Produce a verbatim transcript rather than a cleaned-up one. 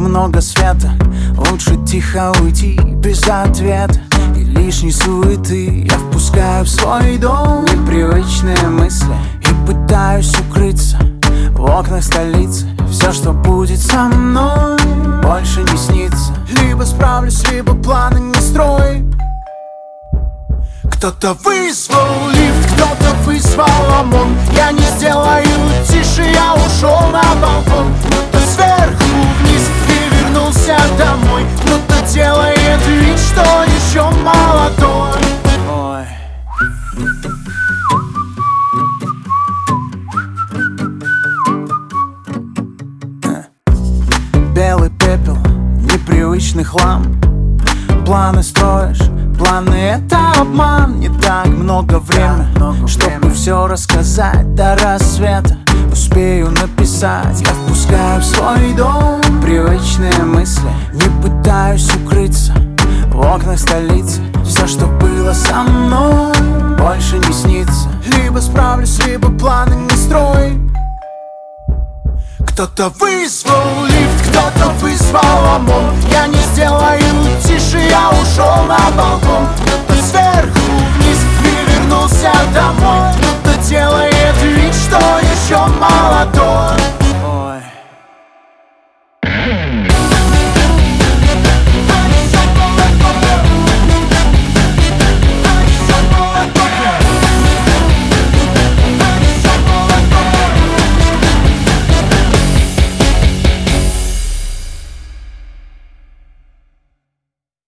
много света, лучше тихо уйти без ответа и лишней суеты. Я впускаю в свой дом непривычные мысли и пытаюсь укрыться в окнах столицы. Все, что будет со мной, больше не снится. Либо справлюсь, либо планы не строй. Кто-то вызвал лифт, кто-то вызвал ОМОН. Я не сделаю тише, я ушел на балкон. Кто-то сверху вниз и вернулся домой. Кто-то делает вид, что еще молодой. Ой. Белый пепел, непривычный хлам. Планы строишь, планы это обман. Не так много времени, да, чтобы время. Все рассказать до рассвета. Успею написать, я впускаю в свой дом привычные мысли, не пытаюсь укрыться в окнах столицы. Все, что было со мной, больше не снится. Либо справлюсь, либо планы не строй. Кто-то вызвал лифт,